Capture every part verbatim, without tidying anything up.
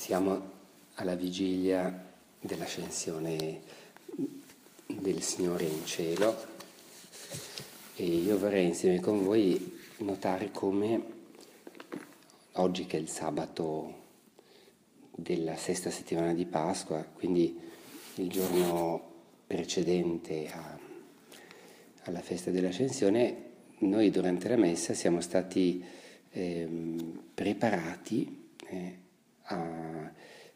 Siamo alla vigilia dell'ascensione del Signore in cielo e io vorrei insieme con voi notare come oggi, che è il sabato della sesta settimana di Pasqua, quindi il giorno precedente a, alla festa dell'ascensione, noi durante la messa siamo stati eh, preparati eh, a,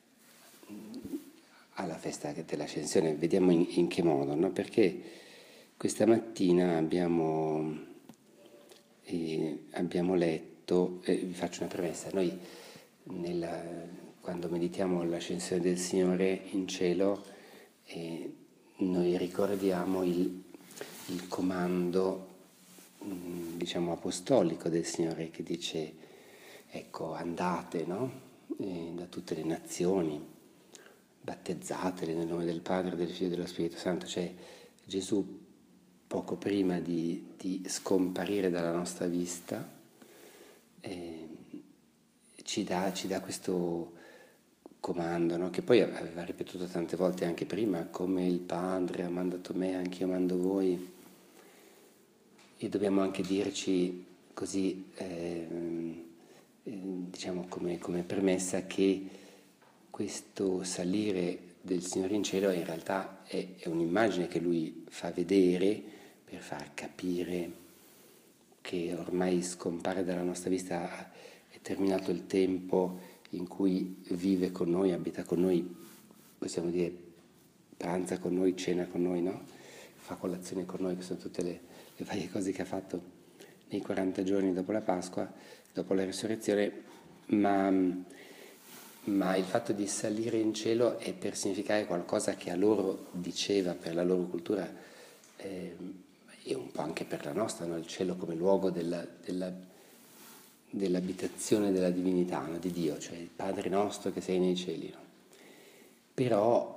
alla festa dell'ascensione. Vediamo in, in che modo, no? Perché questa mattina abbiamo, eh, abbiamo letto, eh, vi faccio una premessa, noi nella, quando meditiamo l'ascensione del Signore in cielo, eh, noi ricordiamo il, il comando, mh, diciamo, apostolico del Signore, che dice, ecco, andate, no? Eh, da tutte le nazioni, battezzatele nel nome del Padre, del Figlio e dello Spirito Santo. Cioè Gesù, poco prima di, di scomparire dalla nostra vista, eh, ci dà, ci dà questo comando, no? Che poi aveva ripetuto tante volte anche prima: come il Padre ha mandato me, anche io mando voi. E dobbiamo anche dirci così, eh, eh, diciamo come, come premessa, che questo salire del Signore in cielo in realtà è, è un'immagine che Lui fa vedere per far capire che ormai scompare dalla nostra vista, è terminato il tempo in cui vive con noi, abita con noi, possiamo dire pranza con noi, cena con noi, no? Fa colazione con noi, che sono tutte le, le varie cose che ha fatto nei quaranta giorni dopo la Pasqua, dopo la risurrezione, ma, ma il fatto di salire in cielo è per significare qualcosa che a loro diceva, per la loro cultura, eh, e un po' anche per la nostra, no? Il cielo come luogo della, della, dell'abitazione della divinità, no? Di Dio, cioè il Padre nostro che sei nei cieli, no? Però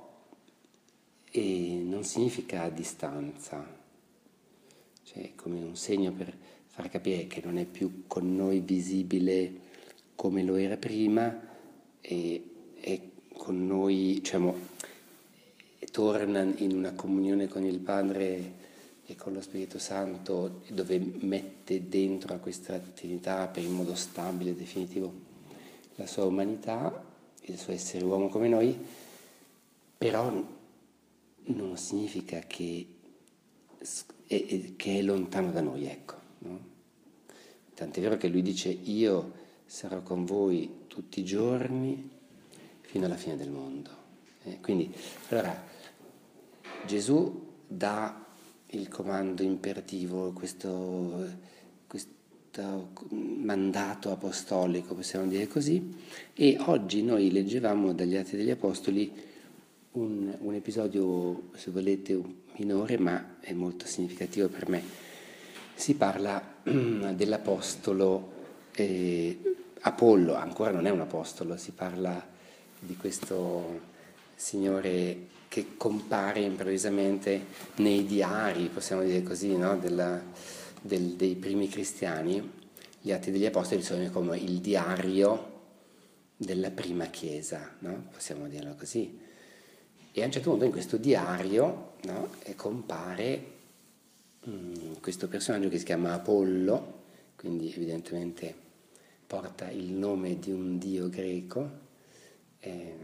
e non significa distanza, cioè come un segno per far capire che non è più con noi visibile come lo era prima, e è con noi, diciamo, torna in una comunione con il Padre e con lo Spirito Santo, dove mette dentro a questa Trinità per in modo stabile e definitivo la sua umanità, il suo essere uomo come noi, però non significa che è, che è lontano da noi, ecco, no? Tant'è vero che lui dice: io sarò con voi tutti i giorni fino alla fine del mondo. Eh, quindi, allora, Gesù dà il comando imperativo, questo, questo mandato apostolico, possiamo dire così, e oggi noi leggevamo dagli Atti degli Apostoli Un, un episodio, se volete, minore, ma è molto significativo per me. Si parla dell'apostolo eh, Apollo, ancora non è un apostolo, si parla di questo signore che compare improvvisamente nei diari, possiamo dire così, no? Della, del, dei primi cristiani. Gli Atti degli Apostoli sono come il diario della prima chiesa, no? Possiamo dirlo così. E a un certo punto in questo diario, no, compare mh, questo personaggio che si chiama Apollo, quindi evidentemente porta il nome di un dio greco, eh,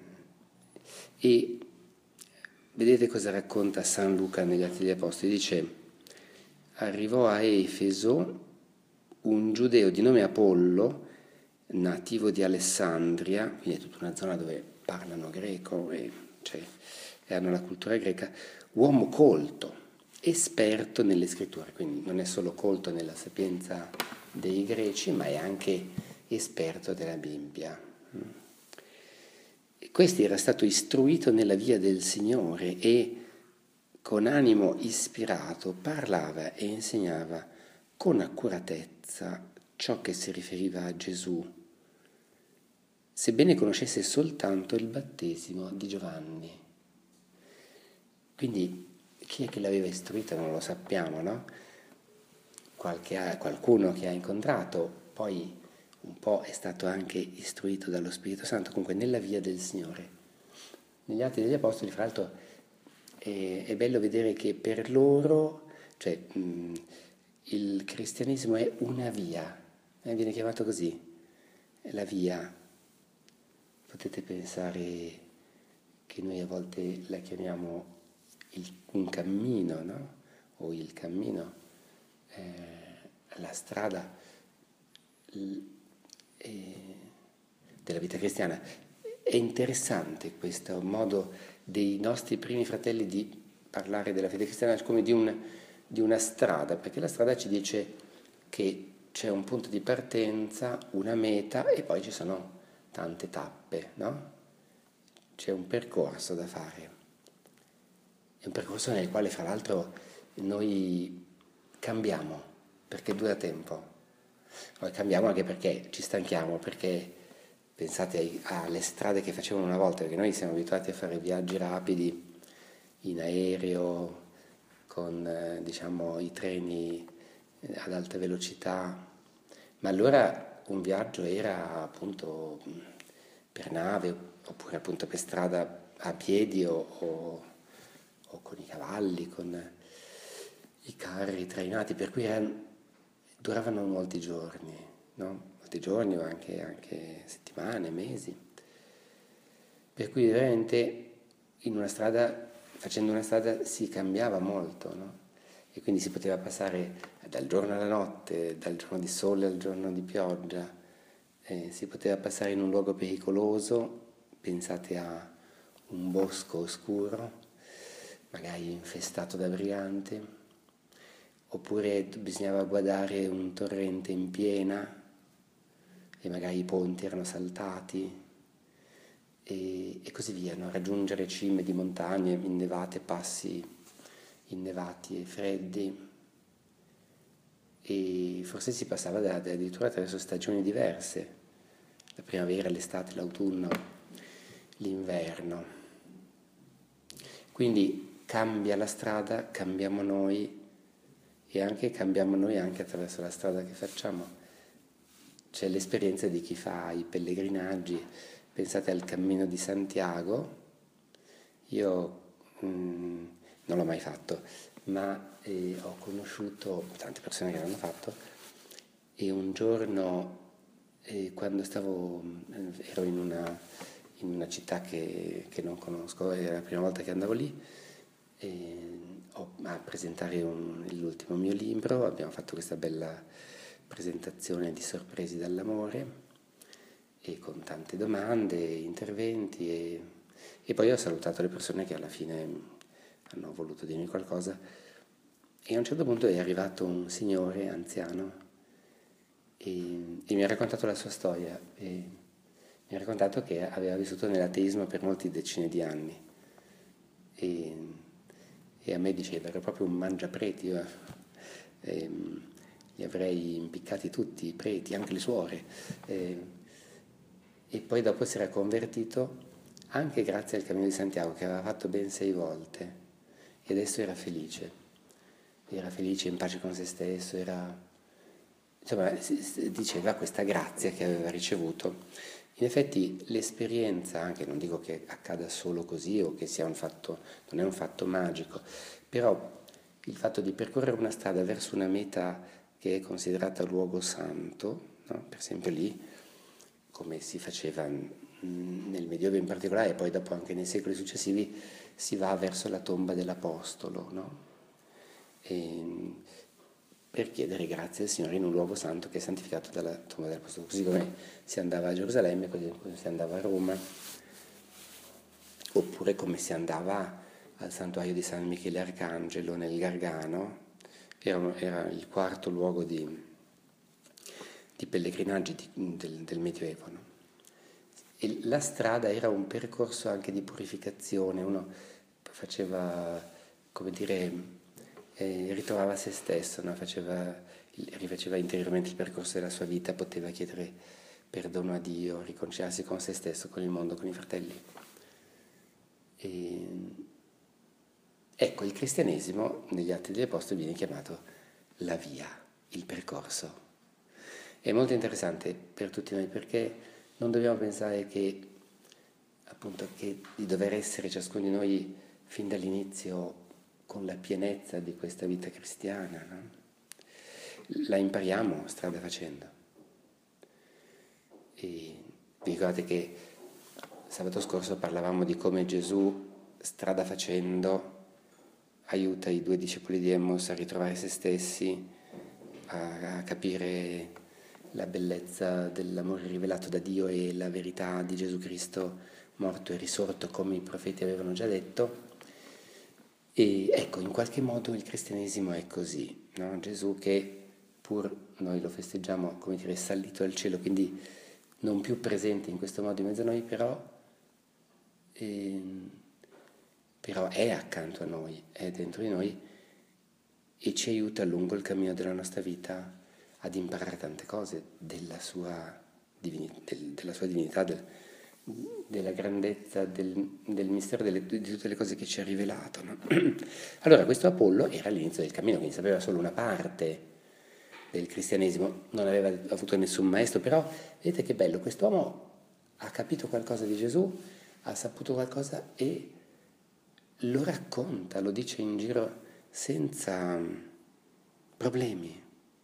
e vedete cosa racconta San Luca negli Atti degli Apostoli. Dice: arrivò a Efeso un giudeo di nome Apollo, nativo di Alessandria, quindi è tutta una zona dove parlano greco e cioè hanno la cultura greca, uomo colto, esperto nelle scritture, quindi non è solo colto nella sapienza dei greci, ma è anche esperto della Bibbia. E questi era stato istruito nella via del Signore e con animo ispirato parlava e insegnava con accuratezza ciò che si riferiva a Gesù, sebbene conoscesse soltanto il battesimo di Giovanni. Quindi chi è che l'aveva istruita non lo sappiamo, no? Qualche, qualcuno che ha incontrato, poi un po' è stato anche istruito dallo Spirito Santo, comunque nella via del Signore. Negli Atti degli Apostoli, fra l'altro, è, è bello vedere che per loro, cioè, mh, il cristianesimo è una via, eh, viene chiamato così, è la via. Potete pensare che noi a volte la chiamiamo il, un cammino, no? O il cammino, eh, la strada l, eh, della vita cristiana. È interessante questo modo dei nostri primi fratelli di parlare della fede cristiana come di, un, di una strada, perché la strada ci dice che c'è un punto di partenza, una meta e poi ci sono tante tappe, no? C'è un percorso da fare. È un percorso nel quale, fra l'altro, noi cambiamo, perché dura tempo. Noi cambiamo anche perché ci stanchiamo, perché pensate ai, alle strade che facevano una volta, perché noi siamo abituati a fare viaggi rapidi in aereo, con eh, diciamo i treni ad alta velocità, ma allora un viaggio era appunto per nave oppure appunto per strada a piedi o, o, o con i cavalli, con i carri trainati, per cui erano, duravano molti giorni, no? Molti giorni o anche, anche settimane, mesi. Per cui veramente in una strada, facendo una strada si cambiava molto, no? E quindi si poteva passare dal giorno alla notte, dal giorno di sole al giorno di pioggia, eh, si poteva passare in un luogo pericoloso, pensate a un bosco oscuro, magari infestato da briganti, oppure bisognava guardare un torrente in piena e magari i ponti erano saltati e, e così via, no? Raggiungere cime di montagne innevate, passi innevati e freddi, e forse si passava da, da addirittura attraverso stagioni diverse, la primavera, l'estate, l'autunno, l'inverno. Quindi cambia la strada, cambiamo noi e anche cambiamo noi anche attraverso la strada che facciamo. C'è l'esperienza di chi fa i pellegrinaggi, pensate al Cammino di Santiago. Io mh, non l'ho mai fatto, ma eh, ho conosciuto tante persone che l'hanno fatto e un giorno eh, quando stavo, ero in una, in una città che, che non conosco, era la prima volta che andavo lì, e ho, a presentare un, l'ultimo mio libro, abbiamo fatto questa bella presentazione di Sorpresi dall'amore e con tante domande, interventi e, e poi ho salutato le persone che alla fine hanno voluto dirmi qualcosa e a un certo punto è arrivato un signore anziano e, e mi ha raccontato la sua storia e mi ha raccontato che aveva vissuto nell'ateismo per molti decine di anni e, e a me diceva era proprio un mangiapreti, io, e, li avrei impiccati tutti, i preti, anche le suore e, e poi dopo si era convertito anche grazie al Cammino di Santiago che aveva fatto ben sei volte e adesso era felice, era felice, in pace con se stesso, era, insomma, diceva questa grazia che aveva ricevuto. In effetti l'esperienza, anche non dico che accada solo così o che sia un fatto, non è un fatto magico, però il fatto di percorrere una strada verso una meta che è considerata luogo santo, no? Per esempio lì, come si faceva nel Medioevo in particolare e poi dopo anche nei secoli successivi, si va verso la tomba dell'Apostolo, no? E, per chiedere grazie al Signore in un luogo santo che è santificato dalla tomba dell'Apostolo, così come si andava a Gerusalemme, così come si andava a Roma, oppure come si andava al santuario di San Michele Arcangelo nel Gargano, era, era il quarto luogo di, di pellegrinaggi di, del, del Medioevo, no? E la strada era un percorso anche di purificazione, uno faceva, come dire, eh, ritrovava se stesso, no? Faceva, rifaceva interiormente il percorso della sua vita, poteva chiedere perdono a Dio, riconciliarsi con se stesso, con il mondo, con i fratelli. E, ecco, il cristianesimo negli Atti degli Apostoli viene chiamato la via, il percorso. è molto interessante per tutti noi, perché non dobbiamo pensare che, appunto, che di dover essere ciascuno di noi fin dall'inizio con la pienezza di questa vita cristiana, no? La impariamo strada facendo. E vi ricordate che sabato scorso parlavamo di come Gesù, strada facendo, aiuta i due discepoli di Emmaus a ritrovare se stessi, a, a capire la bellezza dell'amore rivelato da Dio e la verità di Gesù Cristo morto e risorto, come i profeti avevano già detto. E ecco, in qualche modo il cristianesimo è così, no? Gesù che, pur noi lo festeggiamo, come dire, salito al cielo, quindi non più presente in questo modo in mezzo a noi, però, eh, però è accanto a noi, è dentro di noi e ci aiuta lungo il cammino della nostra vita ad imparare tante cose della sua, divini- del, della sua divinità, del, della grandezza, del, del mistero, delle, di tutte le cose che ci ha rivelato, no? Allora, questo Apollo era all'inizio del cammino, quindi sapeva solo una parte del cristianesimo, non aveva avuto nessun maestro, però vedete che bello, quest'uomo ha capito qualcosa di Gesù, ha saputo qualcosa e lo racconta, lo dice in giro senza problemi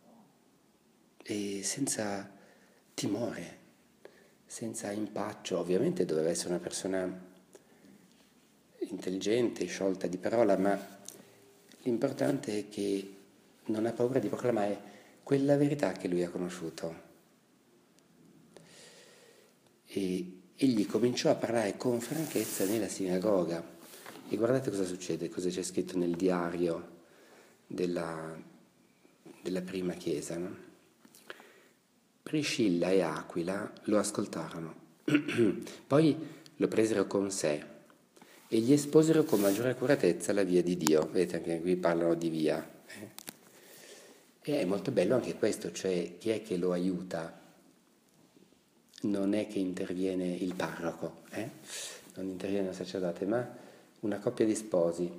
e senza timore, senza impaccio. Ovviamente doveva essere una persona intelligente, sciolta di parola, ma l'importante è che non ha paura di proclamare quella verità che lui ha conosciuto. E egli cominciò a parlare con franchezza nella sinagoga. E guardate cosa succede, cosa c'è scritto nel diario della, della prima chiesa, no? Priscilla e Aquila lo ascoltarono, poi lo presero con sé e gli esposero con maggiore accuratezza la via di Dio. Vedete, anche qui parlano di via. Eh? E è molto bello anche questo, cioè chi è che lo aiuta? Non è che interviene il parroco, eh? Non interviene il sacerdote, ma una coppia di sposi.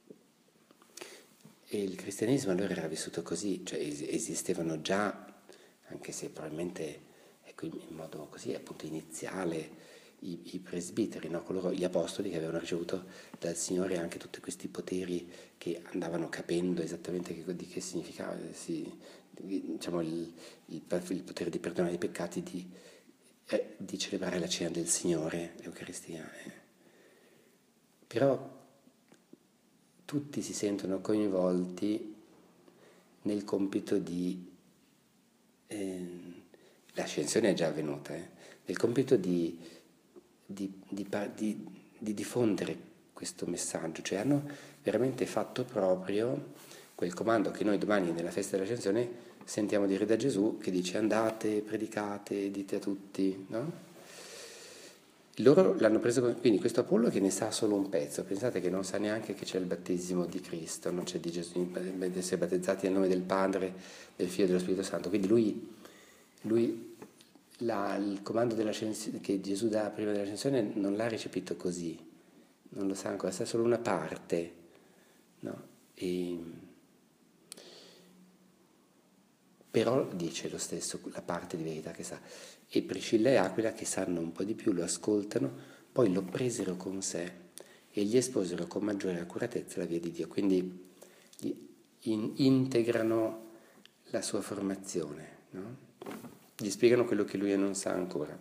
E il cristianesimo allora era vissuto così, cioè esistevano già, anche se probabilmente ecco, in modo così appunto iniziale, i, i presbiteri, no? Coloro, gli apostoli che avevano ricevuto dal Signore anche tutti questi poteri che andavano capendo esattamente che, di che significava, sì, diciamo il, il, il potere di perdonare i peccati, di, eh, di celebrare la cena del Signore, l'Eucaristia. Eh. Però tutti si sentono coinvolti nel compito di, eh, l'ascensione è già avvenuta, eh, nel compito di, di, di, di, di diffondere questo messaggio, cioè hanno veramente fatto proprio quel comando che noi domani nella festa dell'ascensione sentiamo dire da Gesù, che dice andate, predicate, dite a tutti, no? Loro l'hanno preso, quindi questo Apollo che ne sa solo un pezzo, pensate che non sa neanche che c'è il battesimo di Cristo, non c'è di Gesù, di essere battezzati nel nome del Padre, del Figlio e dello Spirito Santo, quindi lui, lui la, il comando dell'ascensione che Gesù dà prima dell'ascensione non l'ha recepito così, non lo sa ancora, sa solo una parte, no? E, però dice lo stesso la parte di verità che sa. E Priscilla e Aquila, che sanno un po' di più, lo ascoltano, poi lo presero con sé e gli esposero con maggiore accuratezza la via di Dio. Quindi in, integrano la sua formazione, no? Gli spiegano quello che lui non sa ancora.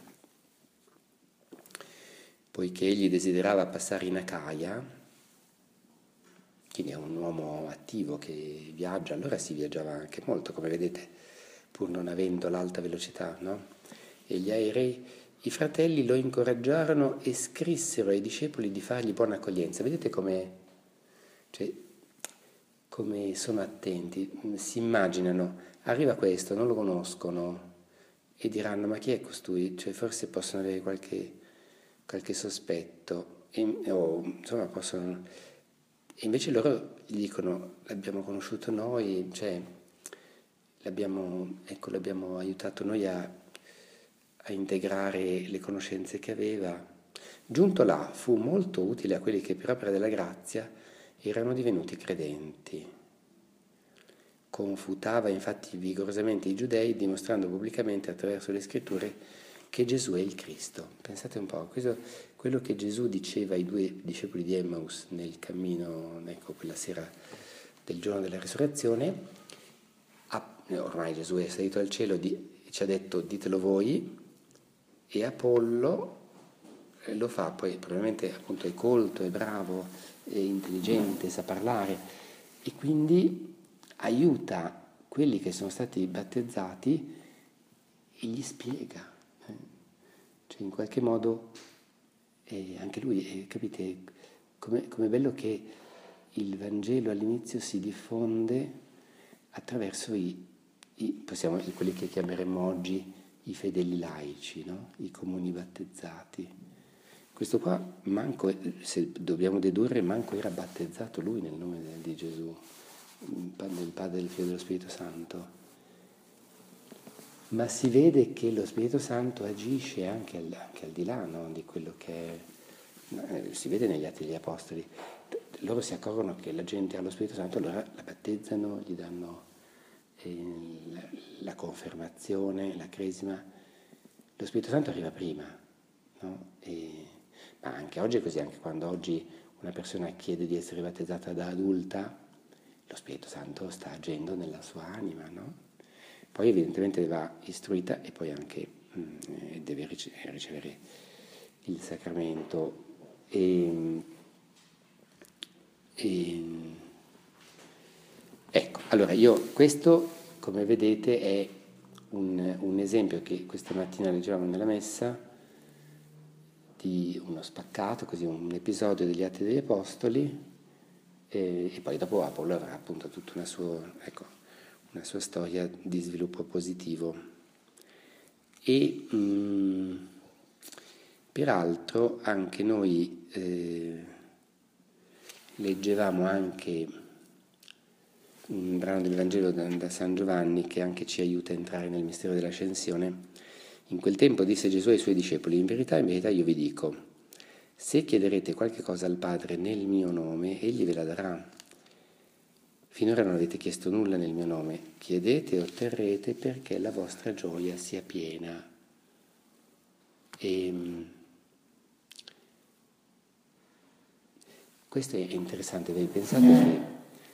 Poiché egli desiderava passare in Acaia, quindi è un uomo attivo che viaggia, allora si viaggiava anche molto, come vedete, pur non avendo l'alta velocità, no? E gli aerei, i fratelli lo incoraggiarono e scrissero ai discepoli di fargli buona accoglienza. Vedete come, cioè, come sono attenti, si immaginano, arriva questo, non lo conoscono e diranno ma chi è costui? Cioè forse possono avere qualche, qualche sospetto, e, o insomma possono... E invece loro gli dicono l'abbiamo conosciuto noi, cioè l'abbiamo, ecco, l'abbiamo aiutato noi a, a integrare le conoscenze che aveva. Giunto là fu molto utile a quelli che per opera della grazia erano divenuti credenti. confutava infatti vigorosamente i giudei, dimostrando pubblicamente attraverso le scritture che Gesù è il Cristo. Pensate un po', questo, quello che Gesù diceva ai due discepoli di Emmaus nel cammino, ecco, quella sera del giorno della risurrezione, ormai Gesù è salito al cielo, di, ci ha detto ditelo voi, e Apollo lo fa, poi probabilmente appunto è colto, è bravo, è intelligente, sa parlare, e quindi aiuta quelli che sono stati battezzati e gli spiega, eh? Cioè in qualche modo eh, anche lui, eh, capite, com'è, com'è bello che il Vangelo all'inizio si diffonde attraverso i, i possiamo, quelli che chiameremmo oggi i fedeli laici, no? I comuni battezzati. Questo qua, manco, se dobbiamo dedurre, manco era battezzato lui nel nome di Gesù, del Padre, del Figlio e dello Spirito Santo. Ma si vede che lo Spirito Santo agisce anche al, anche al di là, no? Di quello che è, si vede negli Atti degli Apostoli. Loro si accorgono che la gente ha lo Spirito Santo, allora la battezzano, gli danno eh, la, la confermazione, la cresima. Lo Spirito Santo arriva prima, no? E, ma anche oggi è così, anche quando oggi una persona chiede di essere battezzata da adulta, lo Spirito Santo sta agendo nella sua anima, no? Poi evidentemente va istruita e poi anche mh, deve ricevere il sacramento. E, e, ecco, allora io questo, come vedete, è un, un esempio che questa mattina leggevamo nella messa di uno spaccato, così un episodio degli Atti degli Apostoli, e, e poi dopo Apollo avrà appunto tutta una sua, ecco, una sua storia di sviluppo positivo. E mh, peraltro anche noi eh, leggevamo anche un brano del Vangelo da, da San Giovanni che anche ci aiuta a entrare nel mistero dell'ascensione. In quel tempo disse Gesù ai suoi discepoli: in verità, in verità io vi dico, se chiederete qualche cosa al Padre nel mio nome, egli ve la darà. Finora non avete chiesto nulla nel mio nome, chiedete e otterrete perché la vostra gioia sia piena. E questo è interessante, voi pensate che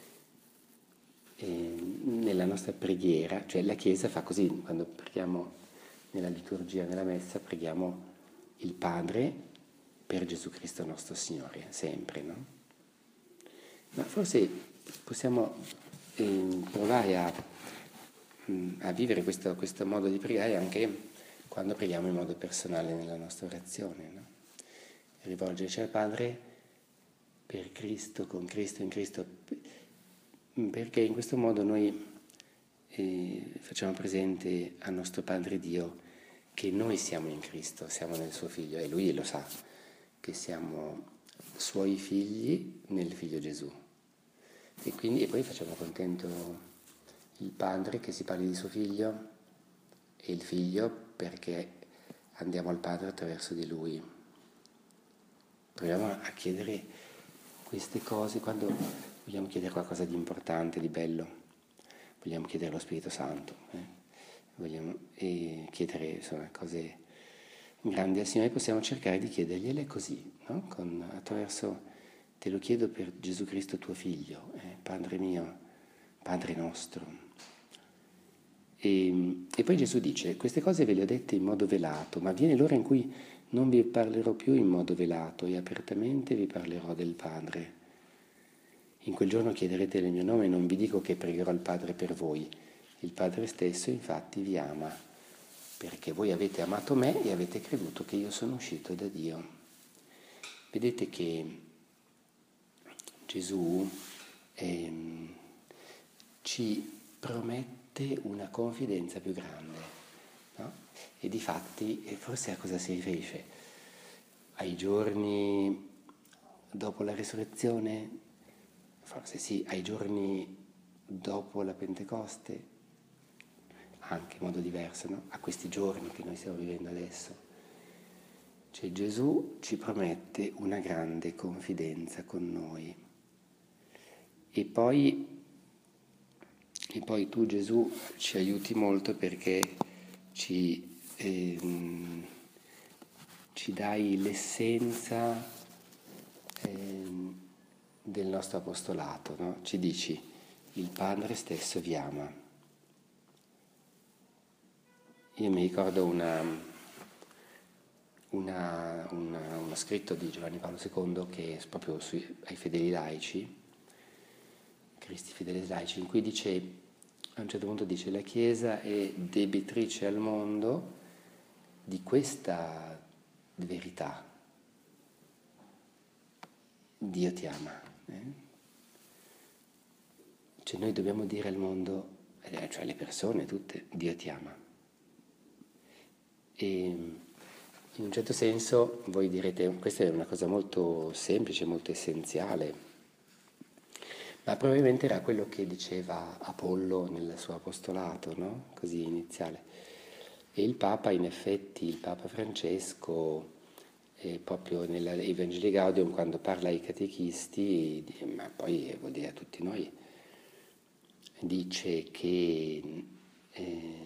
eh, nella nostra preghiera, cioè la Chiesa fa così, quando preghiamo nella liturgia, nella messa, preghiamo il Padre per Gesù Cristo nostro Signore, sempre, no? Ma forse possiamo eh, provare a, a vivere questo, questo modo di pregare anche quando preghiamo in modo personale nella nostra orazione, no? Rivolgerci al Padre per Cristo, con Cristo, in Cristo, perché in questo modo noi eh, facciamo presente al nostro Padre Dio che noi siamo in Cristo, siamo nel suo Figlio, e Lui lo sa, che siamo Suoi figli nel Figlio Gesù. E quindi e poi facciamo contento il Padre che si parli di suo Figlio e il Figlio perché andiamo al Padre attraverso di Lui. Proviamo a chiedere queste cose quando vogliamo chiedere qualcosa di importante, di bello, vogliamo chiedere lo Spirito Santo, eh? Vogliamo e chiedere insomma, cose grandi al Signore, possiamo cercare di chiedergliele così, no? Con, attraverso, te lo chiedo per Gesù Cristo tuo Figlio, eh? Padre mio, Padre nostro. E, e poi Gesù dice, queste cose ve le ho dette in modo velato, ma viene l'ora in cui non vi parlerò più in modo velato e apertamente vi parlerò del Padre. In quel giorno chiederete nel mio nome e non vi dico che pregherò al Padre per voi. Il Padre stesso infatti vi ama, perché voi avete amato me e avete creduto che io sono uscito da Dio. Vedete che Gesù ehm, ci promette una confidenza più grande, no? E difatti, e forse a cosa si riferisce? Ai giorni dopo la risurrezione? Forse sì, ai giorni dopo la Pentecoste? Anche in modo diverso, no? A questi giorni che noi stiamo vivendo adesso. Cioè Gesù ci promette una grande confidenza con noi. E poi E poi tu, Gesù, ci aiuti molto perché ci, ehm, ci dai l'essenza ehm, del nostro apostolato, no? Ci dici, il Padre stesso vi ama. Io mi ricordo una, una, una, uno scritto di Giovanni Paolo secondo che è proprio sui, ai fedeli laici, Cristi Fideles Laici, in cui dice, a un certo punto dice, la Chiesa è debitrice al mondo di questa verità. Dio ti ama. Eh? Cioè noi dobbiamo dire al mondo, eh, cioè alle persone tutte, Dio ti ama. E in un certo senso voi direte, questa è una cosa molto semplice, molto essenziale, ma probabilmente era quello che diceva Apollo nel suo apostolato, no? Così iniziale. E il Papa, in effetti, il Papa Francesco, eh, proprio nell'Evangelii Gaudium, quando parla ai catechisti, ma poi vuol dire a tutti noi, dice che eh,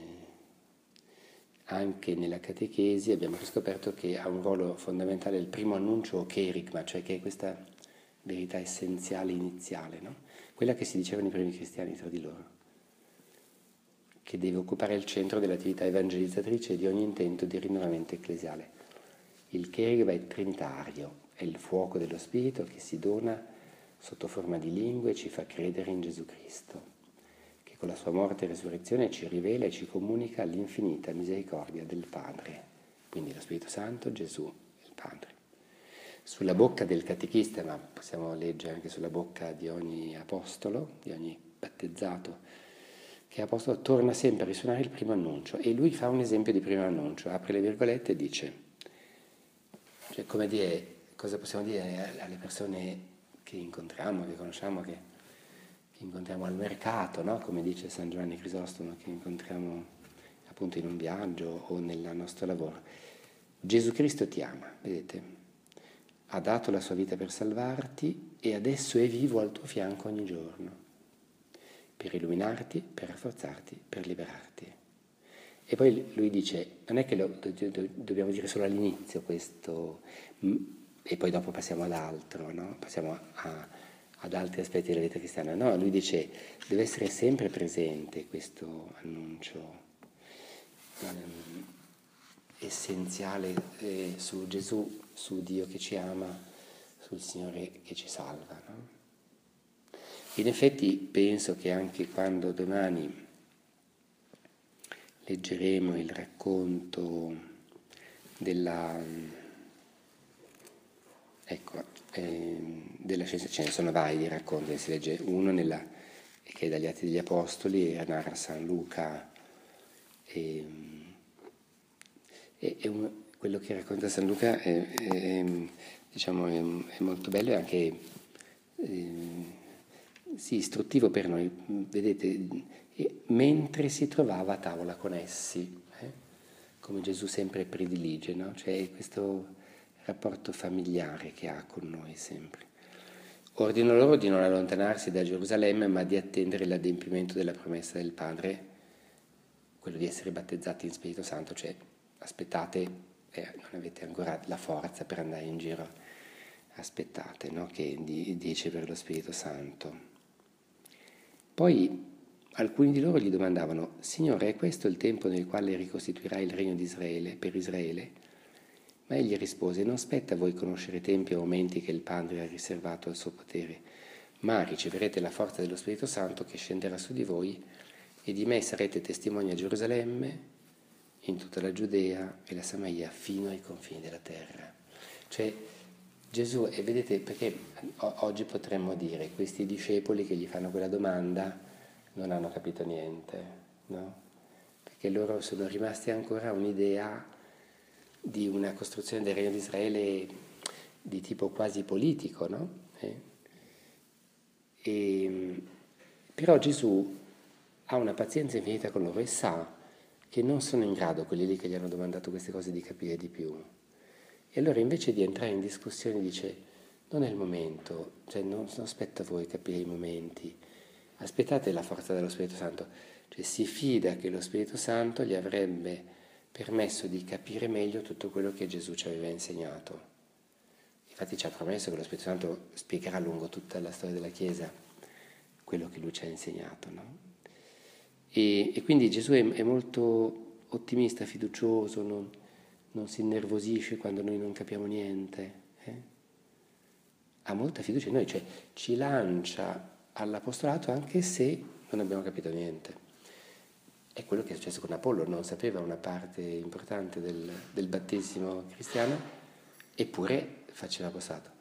anche nella catechesi abbiamo scoperto che ha un ruolo fondamentale il primo annuncio o cherigma, cioè che è questa verità essenziale iniziale, no? Quella che si dicevano i primi cristiani tra di loro, che deve occupare il centro dell'attività evangelizzatrice di ogni intento di rinnovamento ecclesiale. Il cherigma è trinitario, è il fuoco dello Spirito che si dona sotto forma di lingue e ci fa credere in Gesù Cristo, che con la sua morte e resurrezione ci rivela e ci comunica l'infinita misericordia del Padre, quindi lo Spirito Santo, Gesù, il Padre. Sulla bocca del catechista, ma possiamo leggere anche sulla bocca di ogni apostolo, di ogni battezzato, che apostolo torna sempre a risuonare il primo annuncio, e lui fa un esempio di primo annuncio, apre le virgolette e dice, cioè come dire, cosa possiamo dire alle persone che incontriamo, che conosciamo, che, che incontriamo al mercato, no? Come dice San Giovanni Crisostomo, che incontriamo appunto in un viaggio o nel nostro lavoro. Gesù Cristo ti ama, vedete? Ha dato la sua vita per salvarti e adesso è vivo al tuo fianco ogni giorno, per illuminarti, per rafforzarti, per liberarti. E poi lui dice, non è che lo do, do, dobbiamo dire solo all'inizio questo, e poi dopo passiamo ad altro, no? Passiamo a, ad altri aspetti della vita cristiana. No, lui dice, deve essere sempre presente questo annuncio ehm, essenziale eh, su Gesù, su Dio che ci ama, sul Signore che ci salva, no? In effetti penso che anche quando domani leggeremo il racconto della, ecco, eh, della scienza, ce ne sono vari di racconti, si legge uno nella, che è dagli Atti degli Apostoli, e narra San Luca, e, e, e un, quello che racconta San Luca è, è, diciamo, è, è molto bello e anche eh, sì, istruttivo per noi, vedete, e mentre si trovava a tavola con essi, eh? Come Gesù sempre predilige, no? Cioè questo rapporto familiare che ha con noi sempre. Ordino loro di non allontanarsi da Gerusalemme, ma di attendere l'adempimento della promessa del Padre, quello di essere battezzati in Spirito Santo, cioè aspettate, eh, non avete ancora la forza per andare in giro, aspettate, no? Che di, dice per lo Spirito Santo. Poi alcuni di loro gli domandavano, Signore, è questo il tempo nel quale ricostituirai il regno di Israele, per Israele? Ma egli rispose, non spetta a voi conoscere tempi o momenti che il Padre ha riservato al suo potere, ma riceverete la forza dello Spirito Santo che scenderà su di voi e di me sarete testimoni a Gerusalemme, in tutta la Giudea e la Samaria, fino ai confini della terra. Cioè Gesù, e vedete, perché oggi potremmo dire, questi discepoli che gli fanno quella domanda non hanno capito niente, no? Perché loro sono rimasti ancora a un'idea di una costruzione del Regno di Israele di tipo quasi politico, no? Eh? E, però Gesù ha una pazienza infinita con loro e sa che non sono in grado, quelli lì che gli hanno domandato queste cose, di capire di più. E allora invece di entrare in discussione dice, non è il momento, cioè non, non aspetta a voi capire i momenti, aspettate la forza dello Spirito Santo, cioè si fida che lo Spirito Santo gli avrebbe permesso di capire meglio tutto quello che Gesù ci aveva insegnato. Infatti ci ha promesso che lo Spirito Santo spiegherà lungo tutta la storia della Chiesa quello che lui ci ha insegnato, no? E, e quindi Gesù è, è molto ottimista, fiducioso, non, non si innervosisce quando noi non capiamo niente, eh? Ha molta fiducia in noi, cioè ci lancia all'apostolato anche se non abbiamo capito niente. È quello che è successo con Apollo, non sapeva una parte importante del, del battesimo cristiano, eppure faceva apostolato.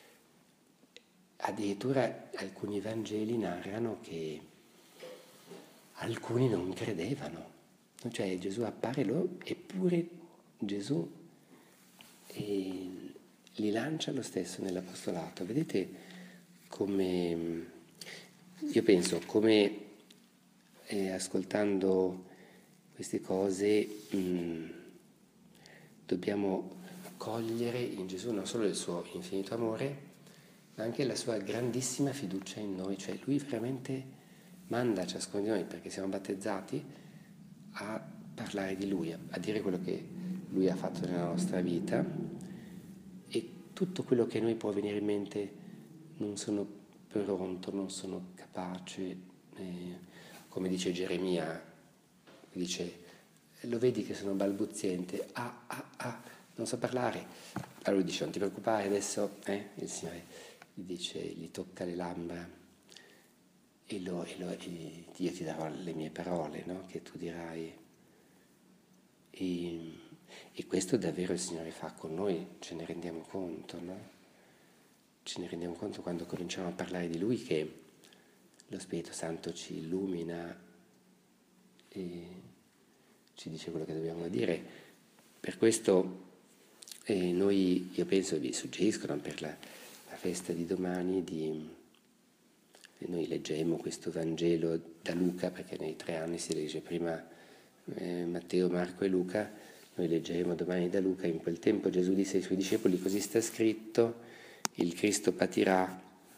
Addirittura alcuni Vangeli narrano che alcuni non credevano, cioè Gesù appare loro, eppure Gesù e li lancia lo stesso nell'apostolato. Vedete come, io penso, come eh, ascoltando queste cose mh, dobbiamo cogliere in Gesù non solo il suo infinito amore, ma anche la sua grandissima fiducia in noi, cioè lui veramente manda a ciascuno di noi, perché siamo battezzati, a parlare di lui, a dire quello che lui ha fatto nella nostra vita, e tutto quello che a noi può venire in mente non sono pronto, non sono capace, eh, come dice Geremia, dice, lo vedi che sono balbuziente, ah, ah, ah, non so parlare. Allora lui dice, non ti preoccupare, adesso eh, il Signore gli dice, gli tocca le labbra, e, lo, e, lo, e io ti darò le mie parole, no? Che tu dirai. E, e questo davvero il Signore fa con noi, ce ne rendiamo conto, no? Ce ne rendiamo conto quando cominciamo a parlare di Lui, che lo Spirito Santo ci illumina e ci dice quello che dobbiamo dire. Per questo eh, noi, io penso, vi suggeriscono per la, la festa di domani di... Noi leggemmo questo Vangelo da Luca, perché nei tre anni si legge prima eh, Matteo, Marco e Luca, noi leggeremo domani da Luca. In quel tempo Gesù disse ai suoi discepoli, così sta scritto, il Cristo patirà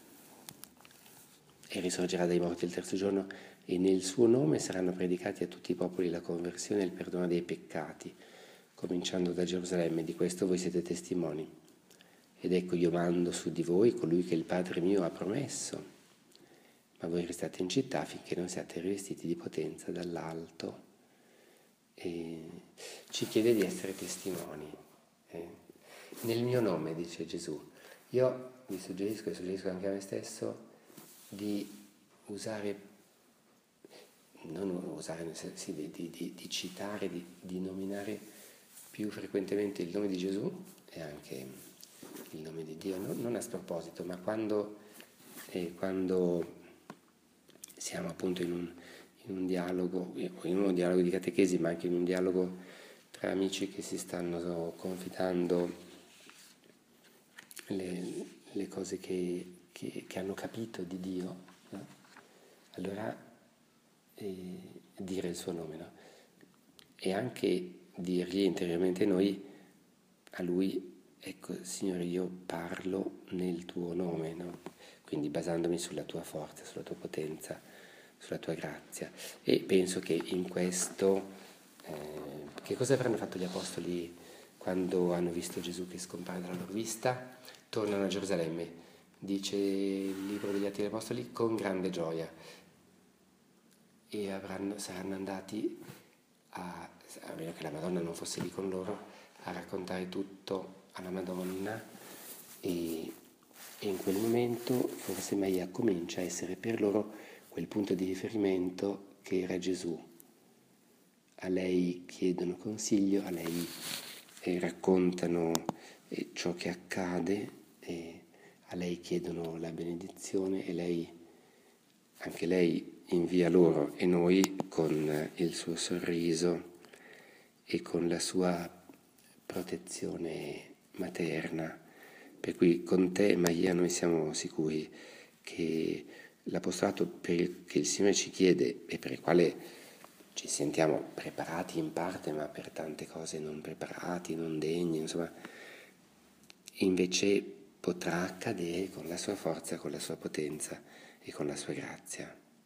e risorgerà dai morti il terzo giorno, e nel suo nome saranno predicati a tutti i popoli la conversione e il perdono dei peccati, cominciando da Gerusalemme. Di questo voi siete testimoni. Ed ecco, io mando su di voi colui che il Padre mio ha promesso, ma voi restate in città finché non siate rivestiti di potenza dall'alto. E ci chiede di essere testimoni. Eh. Nel mio nome, dice Gesù, io vi suggerisco e suggerisco anche a me stesso di usare, non usare, sì, di, di, di citare, di, di nominare più frequentemente il nome di Gesù e anche il nome di Dio, non, non a sproposito, ma quando, eh, quando siamo appunto in un, in un dialogo, in uno dialogo di catechesi, ma anche in un dialogo tra amici che si stanno confidando le, le cose che, che, che hanno capito di Dio, no? Allora eh, dire il suo nome, no? E anche dirgli interiormente noi a Lui, ecco Signore, io parlo nel tuo nome, no? Quindi basandomi sulla tua forza, sulla tua potenza, sulla tua grazia. E penso che in questo, eh, che cosa avranno fatto gli apostoli quando hanno visto Gesù che scompare dalla loro vista? Tornano a Gerusalemme, dice il libro degli Atti degli Apostoli, con grande gioia, e avranno, saranno andati a, a meno che la Madonna non fosse lì con loro, a raccontare tutto alla Madonna, e, e in quel momento forse Maria comincia a essere per loro quel punto di riferimento che era Gesù. A lei chiedono consiglio, a lei eh, raccontano eh, ciò che accade, e a lei chiedono la benedizione, e lei, anche lei invia loro e noi con il suo sorriso e con la sua protezione materna. Per cui con te, Maria, noi siamo sicuri che l'apostolato per il, che il Signore ci chiede e per il quale ci sentiamo preparati in parte, ma per tante cose non preparati, non degni, insomma, invece potrà accadere con la sua forza, con la sua potenza e con la sua grazia.